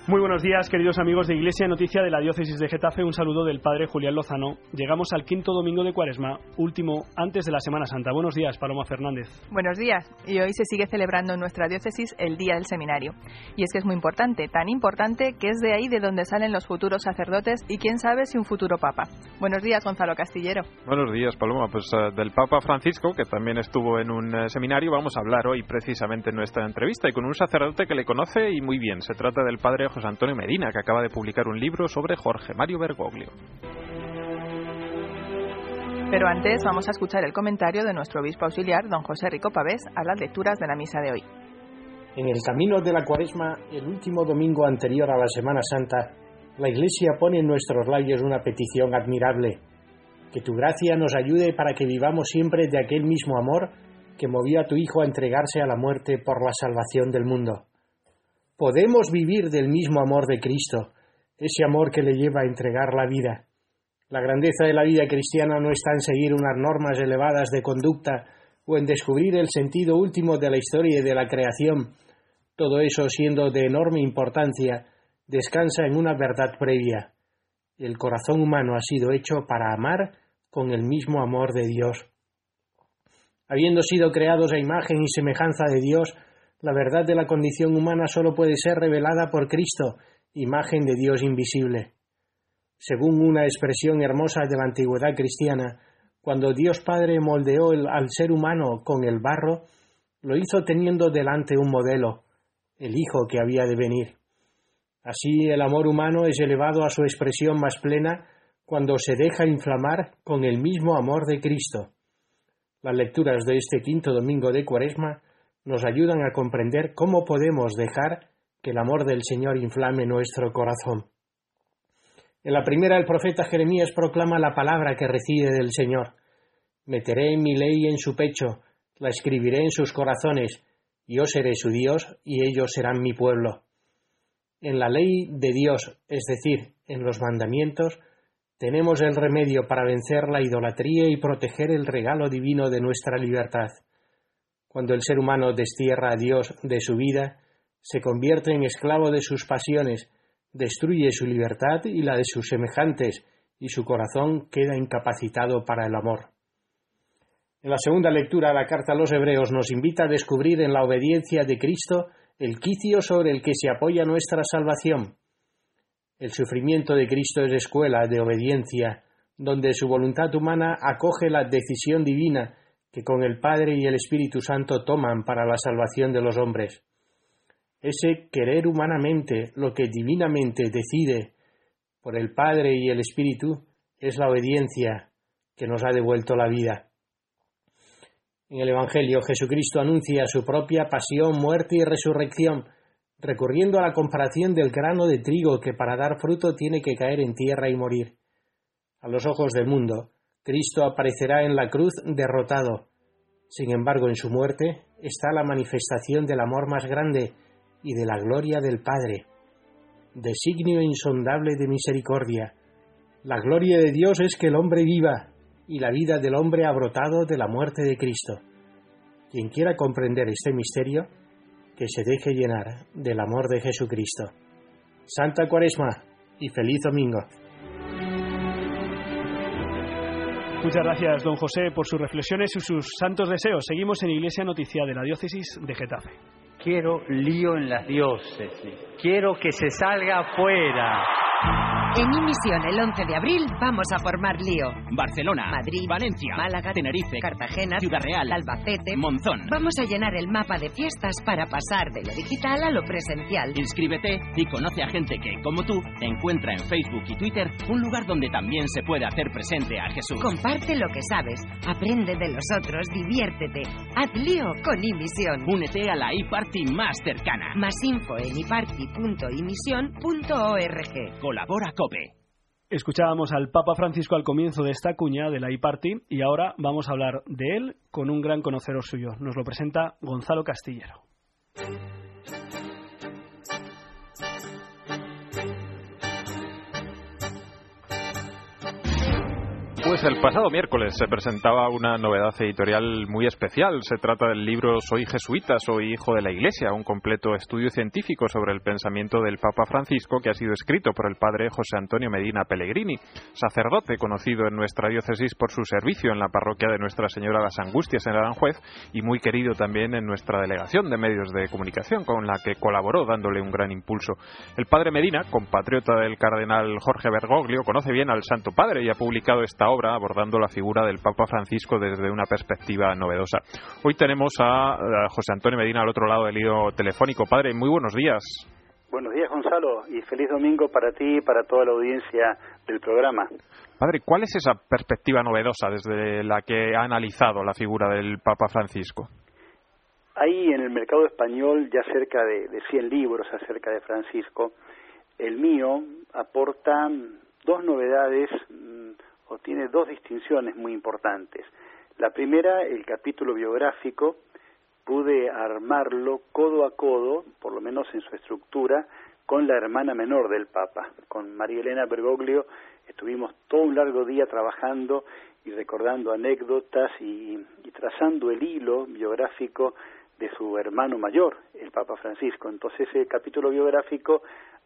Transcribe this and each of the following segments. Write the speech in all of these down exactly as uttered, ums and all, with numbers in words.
Muy buenos días, queridos amigos de Iglesia Noticia de la Diócesis de Getafe. Un saludo del Padre Julián Lozano. Llegamos al quinto domingo de Cuaresma, último antes de la Semana Santa. Buenos días, Paloma Fernández. Buenos días. Y hoy se sigue celebrando en nuestra diócesis el Día del Seminario. Y es que es muy importante, tan importante que es de ahí de donde salen los futuros sacerdotes y quién sabe si un futuro Papa. Buenos días, Gonzalo Castillero. Buenos días, Paloma. Pues uh, del Papa Francisco, que también estuvo en un uh, seminario, vamos a hablar hoy precisamente en nuestra entrevista y con un sacerdote que le conoce y muy bien. Se trata del Padre José Antonio Medina, que acaba de publicar un libro sobre Jorge Mario Bergoglio. Pero antes vamos a escuchar el comentario de nuestro obispo auxiliar, don José Rico Pavés, a las lecturas de la misa de hoy. En el camino de la Cuaresma, el último domingo anterior a la Semana Santa, la Iglesia pone en nuestros labios una petición admirable: que tu gracia nos ayude para que vivamos siempre de aquel mismo amor que movió a tu Hijo a entregarse a la muerte por la salvación del mundo. Podemos vivir del mismo amor de Cristo, ese amor que le lleva a entregar la vida. La grandeza de la vida cristiana no está en seguir unas normas elevadas de conducta o en descubrir el sentido último de la historia y de la creación. Todo eso, siendo de enorme importancia, descansa en una verdad previa. El corazón humano ha sido hecho para amar con el mismo amor de Dios. Habiendo sido creados a imagen y semejanza de Dios, la verdad de la condición humana solo puede ser revelada por Cristo, imagen de Dios invisible. Según una expresión hermosa de la antigüedad cristiana, cuando Dios Padre moldeó el, al ser humano con el barro, lo hizo teniendo delante un modelo, el Hijo que había de venir. Así el amor humano es elevado a su expresión más plena cuando se deja inflamar con el mismo amor de Cristo. Las lecturas de este quinto domingo de Cuaresma nos ayudan a comprender cómo podemos dejar que el amor del Señor inflame nuestro corazón. En la primera, el profeta Jeremías proclama la palabra que recibe del Señor: meteré mi ley en su pecho, la escribiré en sus corazones, yo seré su Dios y ellos serán mi pueblo. En la ley de Dios, es decir, en los mandamientos, tenemos el remedio para vencer la idolatría y proteger el regalo divino de nuestra libertad. Cuando el ser humano destierra a Dios de su vida, se convierte en esclavo de sus pasiones, destruye su libertad y la de sus semejantes, y su corazón queda incapacitado para el amor. En la segunda lectura, la carta a los Hebreos nos invita a descubrir en la obediencia de Cristo el quicio sobre el que se apoya nuestra salvación. El sufrimiento de Cristo es escuela de obediencia, donde su voluntad humana acoge la decisión divina que con el Padre y el Espíritu Santo toman para la salvación de los hombres. Ese querer humanamente lo que divinamente decide por el Padre y el Espíritu es la obediencia que nos ha devuelto la vida. En el Evangelio, Jesucristo anuncia su propia pasión, muerte y resurrección, recurriendo a la comparación del grano de trigo que para dar fruto tiene que caer en tierra y morir. A los ojos del mundo, Cristo aparecerá en la cruz derrotado. Sin embargo, en su muerte está la manifestación del amor más grande y de la gloria del Padre, designio insondable de misericordia. La gloria de Dios es que el hombre viva, y la vida del hombre ha brotado de la muerte de Cristo. Quien quiera comprender este misterio, que se deje llenar del amor de Jesucristo. Santa Cuaresma y feliz domingo. Muchas gracias, don José, por sus reflexiones y sus santos deseos. Seguimos en Iglesia Noticia de la Diócesis de Getafe. Quiero lío en las diócesis. Quiero que se salga afuera. En Mi Misión, el once de abril, vamos a formar lío. Barcelona, Madrid, Valencia, Málaga, Tenerife, Cartagena, Ciudad Real, Albacete, Monzón. Vamos a llenar el mapa de fiestas para pasar de lo digital a lo presencial. Inscríbete y conoce a gente que, como tú, encuentra en Facebook y Twitter un lugar donde también se puede hacer presente a Jesús. Comparte lo que sabes, aprende de los otros, diviértete. Haz lío con Mi Misión. Únete a la iParty más cercana. Más info en iparty punto imisión punto org. Colabora COPE. Escuchábamos al Papa Francisco al comienzo de esta cuña de la iParty y ahora vamos a hablar de él con un gran conocedor suyo. Nos lo presenta Gonzalo Castillero. Pues el pasado miércoles se presentaba una novedad editorial muy especial. Se trata del libro Soy jesuita, soy hijo de la Iglesia, un completo estudio científico sobre el pensamiento del Papa Francisco que ha sido escrito por el padre José Antonio Medina Pellegrini, sacerdote conocido en nuestra diócesis por su servicio en la parroquia de Nuestra Señora de las Angustias en Aranjuez y muy querido también en nuestra delegación de medios de comunicación, con la que colaboró dándole un gran impulso. El padre Medina, compatriota del cardenal Jorge Bergoglio, conoce bien al Santo Padre y ha publicado esta obra abordando la figura del Papa Francisco desde una perspectiva novedosa. Hoy tenemos a, a José Antonio Medina al otro lado del hilo telefónico. Padre, muy buenos días. Buenos días, Gonzalo, y feliz domingo para ti y para toda la audiencia del programa. Padre, ¿cuál es esa perspectiva novedosa desde la que ha analizado la figura del Papa Francisco? Hay en el mercado español ya cerca de, de cien libros acerca de Francisco. El mío aporta dos novedades o tiene dos distinciones muy importantes. La primera, el capítulo biográfico, pude armarlo codo a codo, por lo menos en su estructura, con la hermana menor del Papa, con María Elena Bergoglio. Estuvimos todo un largo día trabajando y recordando anécdotas y, y trazando el hilo biográfico de su hermano mayor, el Papa Francisco. Entonces ese capítulo biográfico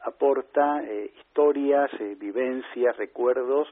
aporta eh, historias, eh, vivencias, recuerdos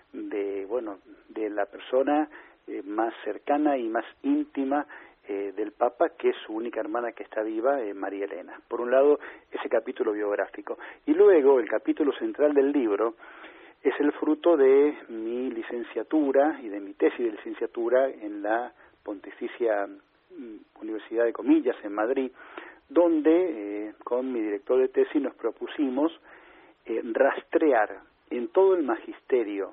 de bueno de la persona eh, más cercana y más íntima eh, del Papa, que es su única hermana que está viva, eh, María Elena. Por un lado, ese capítulo biográfico. Y luego, el capítulo central del libro es el fruto de mi licenciatura y de mi tesis de licenciatura en la Pontificia Universidad de Comillas, en Madrid, donde eh, con mi director de tesis nos propusimos eh, rastrear en todo el magisterio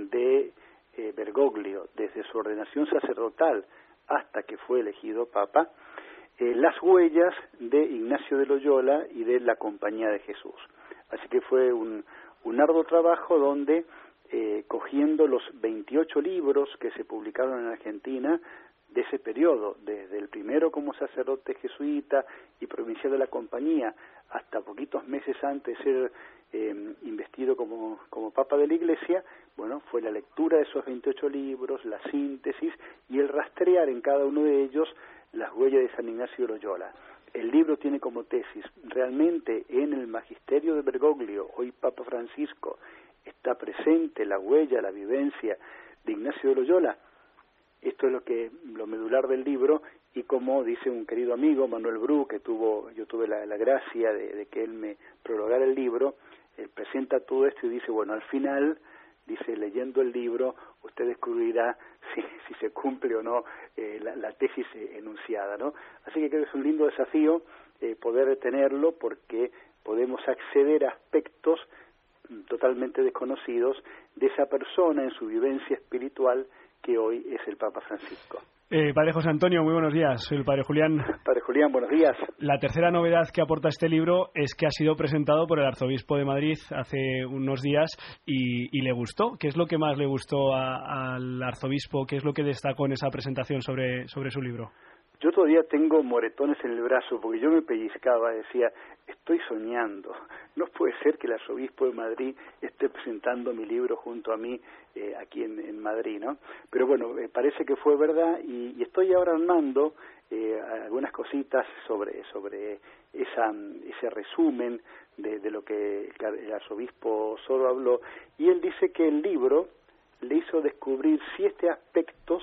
de eh, Bergoglio, desde su ordenación sacerdotal hasta que fue elegido Papa, eh, las huellas de Ignacio de Loyola y de la Compañía de Jesús. Así que fue un, un arduo trabajo donde, eh, cogiendo los veintiocho libros que se publicaron en Argentina de ese periodo, desde el primero como sacerdote jesuita y provincial de la Compañía, hasta poquitos meses antes de ser eh, investido como, como Papa de la Iglesia, bueno, fue la lectura de esos veintiocho libros, la síntesis y el rastrear en cada uno de ellos las huellas de San Ignacio de Loyola. El libro tiene como tesis, realmente en el magisterio de Bergoglio, hoy Papa Francisco, está presente la huella, la vivencia de Ignacio de Loyola. Esto es lo que lo medular del libro, y como dice un querido amigo, Manuel Bru, que tuvo yo tuve la, la gracia de, de que él me prologara el libro, él presenta todo esto y dice, bueno, al final, dice, leyendo el libro, usted descubrirá si, si se cumple o no eh, la, la tesis enunciada, ¿no? Así que creo que es un lindo desafío eh, poder tenerlo, porque podemos acceder a aspectos totalmente desconocidos de esa persona en su vivencia espiritual, que hoy es el Papa Francisco. Eh, padre José Antonio, muy buenos días. Soy el padre Julián. Padre Julián, buenos días. La tercera novedad que aporta este libro es que ha sido presentado por el arzobispo de Madrid hace unos días y, y le gustó. ¿Qué es lo que más le gustó a, al arzobispo? ¿Qué es lo que destacó en esa presentación sobre, sobre su libro? Yo todavía tengo moretones en el brazo porque yo me pellizcaba, decía, estoy soñando. No puede ser que el arzobispo de Madrid esté presentando mi libro junto a mí eh, aquí en, en Madrid, ¿no? Pero bueno, eh, parece que fue verdad y, y estoy ahora armando eh, algunas cositas sobre sobre esa ese resumen de, de lo que el arzobispo Soro habló, y él dice que el libro le hizo descubrir siete aspectos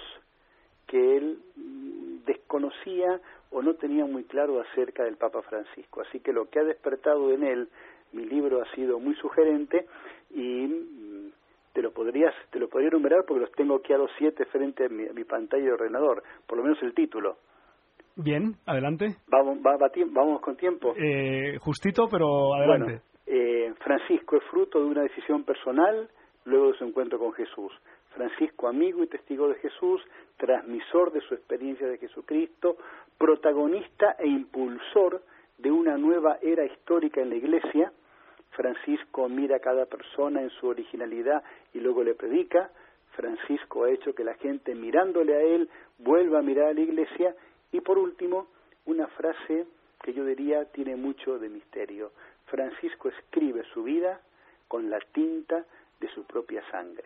que él desconocía o no tenía muy claro acerca del Papa Francisco. Así que lo que ha despertado en él, mi libro ha sido muy sugerente y te lo podrías te lo podría enumerar porque los tengo aquí a los siete frente a mi, a mi pantalla de ordenador, por lo menos el título. Bien, adelante. Vamos, va, va, vamos con tiempo. Eh, justito, pero adelante. Bueno, eh, Francisco es fruto de una decisión personal luego de su encuentro con Jesús. Francisco, amigo y testigo de Jesús, transmisor de su experiencia de Jesucristo, protagonista e impulsor de una nueva era histórica en la Iglesia. Francisco mira a cada persona en su originalidad y luego le predica. Francisco ha hecho que la gente, mirándole a él, vuelva a mirar a la Iglesia. Y por último, una frase que yo diría tiene mucho de misterio. Francisco escribe su vida con la tinta de su propia sangre.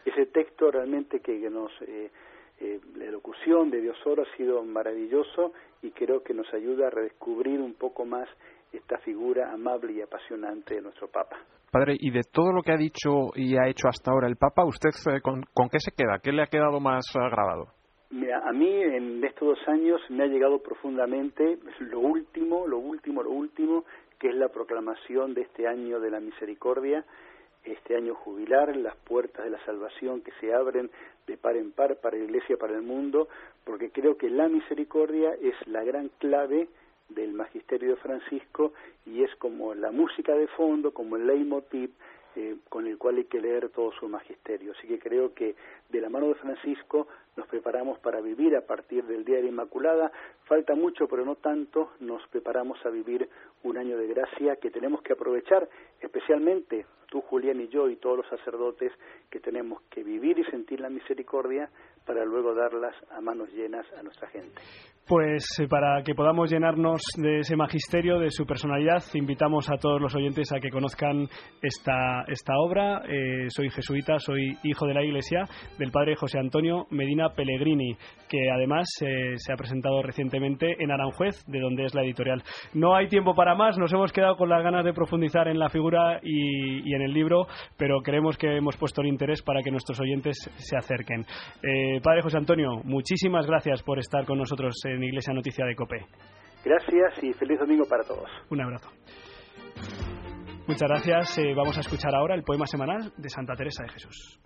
ese texto realmente que, que nos... Eh, eh, la elocución de Diosoro ha sido maravilloso y creo que nos ayuda a redescubrir un poco más esta figura amable y apasionante de nuestro Papa. Padre, y de todo lo que ha dicho y ha hecho hasta ahora el Papa, ¿usted eh, con, con qué se queda? ¿Qué le ha quedado más uh, grabado? Mira, a mí en estos dos años me ha llegado profundamente lo último, lo último, lo último, que es la proclamación de este año de la misericordia, este año jubilar, las puertas de la salvación que se abren de par en par para la Iglesia, para el mundo, porque creo que la misericordia es la gran clave del magisterio de Francisco y es como la música de fondo, como el leitmotiv eh, con el cual hay que leer todo su magisterio. Así que creo que de la mano de Francisco nos preparamos para vivir a partir del Día de la Inmaculada. Falta mucho, pero no tanto. Nos preparamos a vivir un año de gracia que tenemos que aprovechar, especialmente tú, Julián, y yo, y todos los sacerdotes, que tenemos que vivir y sentir la misericordia para luego darlas a manos llenas a nuestra gente. Pues eh, para que podamos llenarnos de ese magisterio, de su personalidad, invitamos a todos los oyentes a que conozcan esta, esta obra. Eh, soy jesuita, soy hijo de la Iglesia, del padre José Antonio Medina Pellegrini, que además eh, se ha presentado recientemente en Aranjuez, de donde es la editorial. No hay tiempo para más, nos hemos quedado con las ganas de profundizar en la figura y, y en el libro, pero creemos que hemos puesto el interés para que nuestros oyentes se acerquen. Eh, padre José Antonio, muchísimas gracias por estar con nosotros en Iglesia Noticia de COPE. Gracias y feliz domingo para todos. Un abrazo. Muchas gracias. Eh, vamos a escuchar ahora el poema semanal de Santa Teresa de Jesús.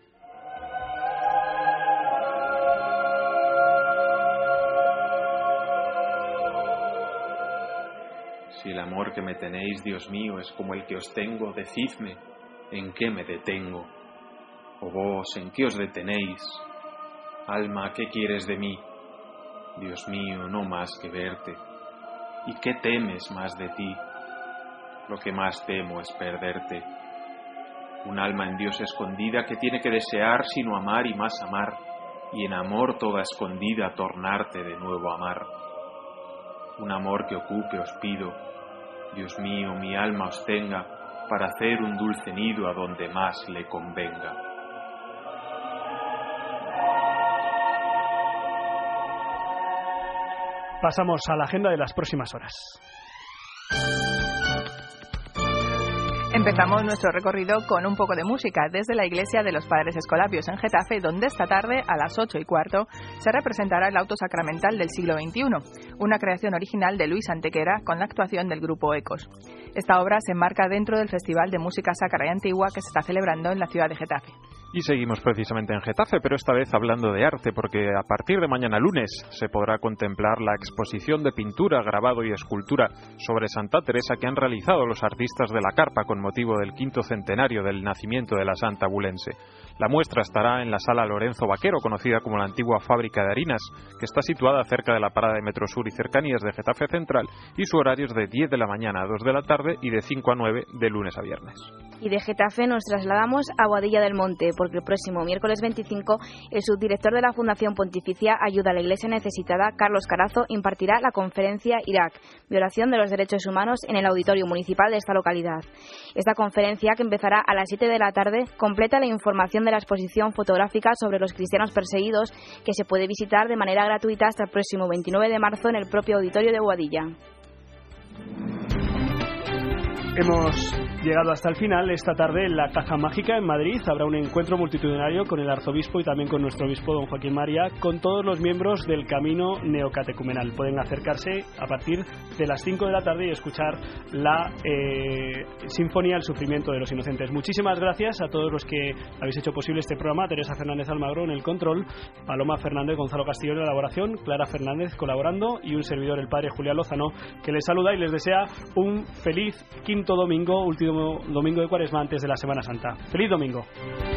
Si el amor que me tenéis, Dios mío, es como el que os tengo, decidme, ¿en qué me detengo? O vos, ¿en qué os detenéis? Alma, ¿qué quieres de mí? Dios mío, no más que verte. ¿Y qué temes más de ti? Lo que más temo es perderte. Un alma en Dios escondida que tiene que desear sino amar y más amar, y en amor toda escondida tornarte de nuevo a amar. Un amor que ocupe os pido, Dios mío, mi alma os tenga, para hacer un dulce nido a donde más le convenga. Pasamos a la agenda de las próximas horas. Empezamos nuestro recorrido con un poco de música desde la Iglesia de los Padres Escolapios en Getafe, donde esta tarde a las ocho y cuarto se representará el auto sacramental del siglo veintiuno, una creación original de Luis Antequera con la actuación del grupo Ecos. Esta obra se enmarca dentro del Festival de Música Sacra y Antigua que se está celebrando en la ciudad de Getafe. Y seguimos precisamente en Getafe, pero esta vez hablando de arte, porque a partir de mañana lunes se podrá contemplar la exposición de pintura, grabado y escultura sobre Santa Teresa que han realizado los artistas de la Carpa con motivo del quinto centenario del nacimiento de la Santa Abulense. La muestra estará en la Sala Lorenzo Vaquero, conocida como la antigua fábrica de harinas, que está situada cerca de la parada de Metro Sur y cercanías de Getafe Central, y su horario es de diez de la mañana a dos de la tarde y de cinco a nueve de lunes a viernes. Y de Getafe nos trasladamos a Boadilla del Monte, porque el próximo miércoles veinticinco el subdirector de la Fundación Pontificia Ayuda a la Iglesia Necesitada, Carlos Carazo, impartirá la conferencia Irak, violación de los derechos humanos, en el auditorio municipal de esta localidad. Esta conferencia, que empezará a las siete de la tarde, completa la información de la exposición fotográfica sobre los cristianos perseguidos, que se puede visitar de manera gratuita hasta el próximo veintinueve de marzo en el propio auditorio de Boadilla. Hemos llegado hasta el final. Esta tarde en la Caja Mágica en Madrid habrá un encuentro multitudinario con el arzobispo y también con nuestro obispo don Joaquín María, con todos los miembros del Camino Neocatecumenal. Pueden acercarse a partir de las cinco de la tarde y escuchar la eh, Sinfonía del Sufrimiento de los Inocentes. Muchísimas gracias a todos los que habéis hecho posible este programa. Teresa Fernández Almagro en el control, Paloma Fernández, Gonzalo Castillo en la elaboración, Clara Fernández colaborando y un servidor, el padre Julián Lozano, que les saluda y les desea un feliz quinto domingo, último domingo de Cuaresma antes de la Semana Santa. ¡Feliz domingo!